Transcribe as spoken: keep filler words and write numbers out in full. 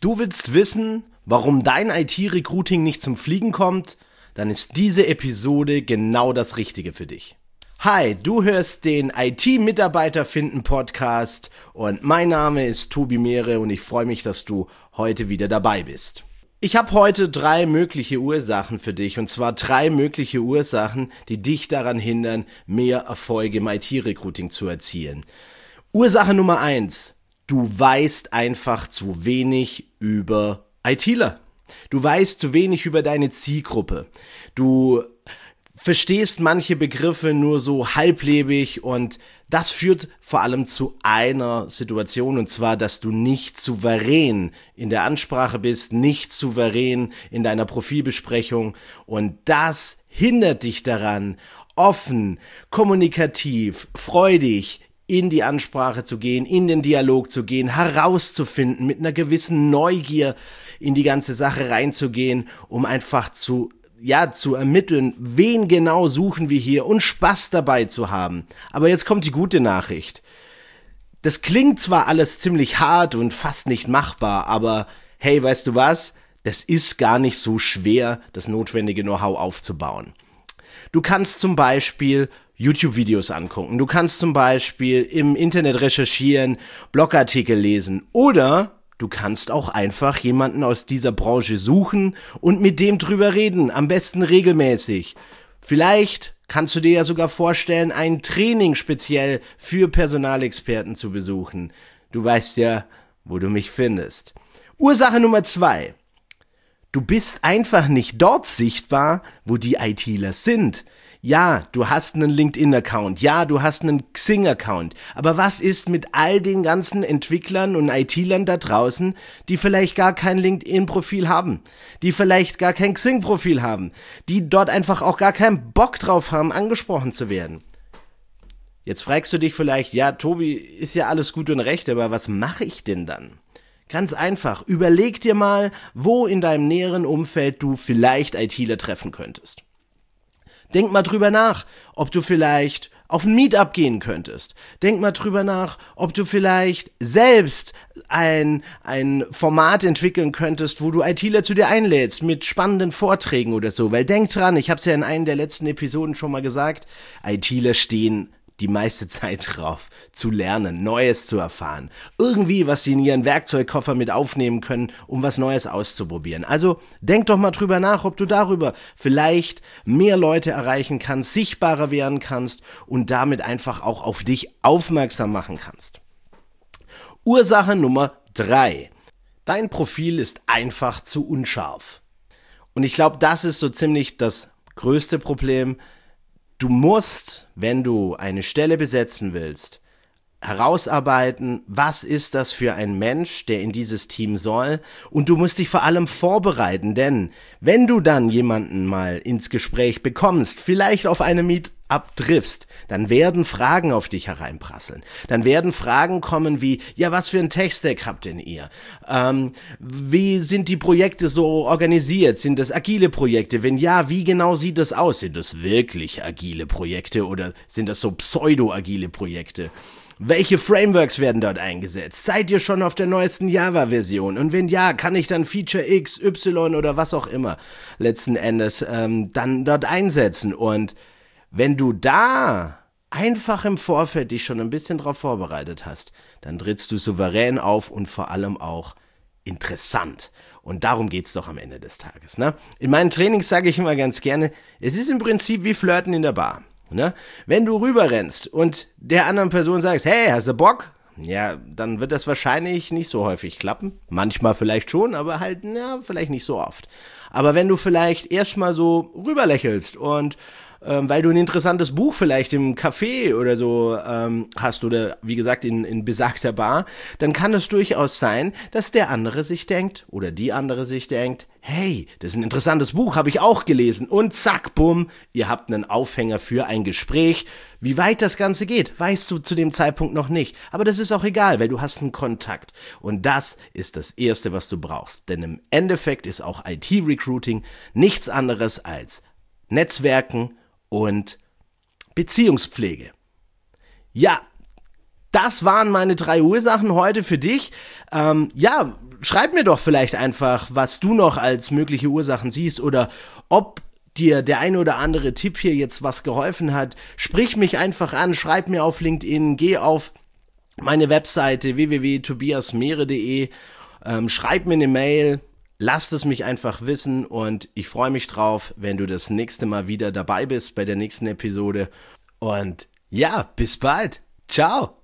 Du willst wissen, warum dein I T-Recruiting nicht zum Fliegen kommt? Dann ist diese Episode genau das Richtige für dich. Hi, du hörst den I T-Mitarbeiter finden Podcast und mein Name ist Tobi Mehre und ich freue mich, dass du heute wieder dabei bist. Ich habe heute drei mögliche Ursachen für dich, und zwar drei mögliche Ursachen, die dich daran hindern, mehr Erfolge im I T-Recruiting zu erzielen. Ursache Nummer eins: Du weißt einfach zu wenig über ITler. Du weißt zu wenig über deine Zielgruppe. Du verstehst manche Begriffe nur so halblebig und das führt vor allem zu einer Situation, und zwar, dass du nicht souverän in der Ansprache bist, nicht souverän in deiner Profilbesprechung, und das hindert dich daran, offen, kommunikativ, freudig in die Ansprache zu gehen, in den Dialog zu gehen, herauszufinden, mit einer gewissen Neugier in die ganze Sache reinzugehen, um einfach zu ja, zu ermitteln, wen genau suchen wir hier und Spaß dabei zu haben. Aber jetzt kommt die gute Nachricht. Das klingt zwar alles ziemlich hart und fast nicht machbar, aber hey, weißt du was? Das ist gar nicht so schwer, das notwendige Know-how aufzubauen. Du kannst zum Beispiel YouTube-Videos angucken, du kannst zum Beispiel im Internet recherchieren, Blogartikel lesen oder du kannst auch einfach jemanden aus dieser Branche suchen und mit dem drüber reden, am besten regelmäßig. Vielleicht kannst du dir ja sogar vorstellen, ein Training speziell für Personalexperten zu besuchen. Du weißt ja, wo du mich findest. Ursache Nummer zwei: Du bist einfach nicht dort sichtbar, wo die ITler sind. Ja, du hast einen LinkedIn-Account, ja, du hast einen Xing-Account, aber was ist mit all den ganzen Entwicklern und ITlern da draußen, die vielleicht gar kein LinkedIn-Profil haben, die vielleicht gar kein Xing-Profil haben, die dort einfach auch gar keinen Bock drauf haben, angesprochen zu werden? Jetzt fragst du dich vielleicht, ja, Tobi, ist ja alles gut und recht, aber was mache ich denn dann? Ganz einfach, überleg dir mal, wo in deinem näheren Umfeld du vielleicht ITler treffen könntest. Denk mal drüber nach, ob du vielleicht auf ein Meetup gehen könntest. Denk mal drüber nach, ob du vielleicht selbst ein, ein Format entwickeln könntest, wo du ITler zu dir einlädst mit spannenden Vorträgen oder so. Weil denk dran, ich habe es ja in einer der letzten Episoden schon mal gesagt, ITler stehen die meiste Zeit drauf, zu lernen, Neues zu erfahren. Irgendwie, was sie in ihren Werkzeugkoffer mit aufnehmen können, um was Neues auszuprobieren. Also denk doch mal drüber nach, ob du darüber vielleicht mehr Leute erreichen kannst, sichtbarer werden kannst und damit einfach auch auf dich aufmerksam machen kannst. Ursache Nummer drei: Dein Profil ist einfach zu unscharf. Und ich glaube, das ist so ziemlich das größte Problem. Du musst, wenn du eine Stelle besetzen willst, herausarbeiten, was ist das für ein Mensch, der in dieses Team soll, und du musst dich vor allem vorbereiten, denn wenn du dann jemanden mal ins Gespräch bekommst, vielleicht auf einem Meetup triffst, dann werden Fragen auf dich hereinprasseln. Dann werden Fragen kommen wie, ja, was für ein Tech-Stack habt denn ihr? Ähm, wie sind die Projekte so organisiert? Sind das agile Projekte? Wenn ja, wie genau sieht das aus? Sind das wirklich agile Projekte oder sind das so pseudo-agile Projekte? Welche Frameworks werden dort eingesetzt? Seid ihr schon auf der neuesten Java-Version? Und wenn ja, kann ich dann Feature X, Y oder was auch immer letzten Endes ähm, dann dort einsetzen? Und wenn du da einfach im Vorfeld dich schon ein bisschen drauf vorbereitet hast, dann trittst du souverän auf und vor allem auch interessant. Und darum geht's doch am Ende des Tages, ne? In meinen Trainings sage ich immer ganz gerne, es ist im Prinzip wie Flirten in der Bar. Ne? Wenn du rüberrennst und der anderen Person sagst, hey, hast du Bock? Ja, dann wird das wahrscheinlich nicht so häufig klappen. Manchmal vielleicht schon, aber halt, ja, vielleicht nicht so oft. Aber wenn du vielleicht erstmal so rüberlächelst und ähm, weil du ein interessantes Buch vielleicht im Café oder so ähm, hast oder wie gesagt in, in besagter Bar, dann kann es durchaus sein, dass der andere sich denkt oder die andere sich denkt, hey, das ist ein interessantes Buch, habe ich auch gelesen, und zack, bumm, ihr habt einen Aufhänger für ein Gespräch. Wie weit das Ganze geht, weißt du zu dem Zeitpunkt noch nicht, aber das ist auch egal, weil du hast einen Kontakt und das ist das Erste, was du brauchst, denn im Endeffekt ist auch I T-Recruiting nichts anderes als Netzwerken und Beziehungspflege. Ja, Das waren meine drei Ursachen heute für dich. Ähm, ja, schreib mir doch vielleicht einfach, was du noch als mögliche Ursachen siehst oder ob dir der ein oder andere Tipp hier jetzt was geholfen hat. Sprich mich einfach an, schreib mir auf LinkedIn, geh auf meine Webseite w w w punkt tobias mehre punkt de, ähm, schreib mir eine Mail, lasst es mich einfach wissen und ich freue mich drauf, wenn du das nächste Mal wieder dabei bist bei der nächsten Episode. Und ja, bis bald. Ciao.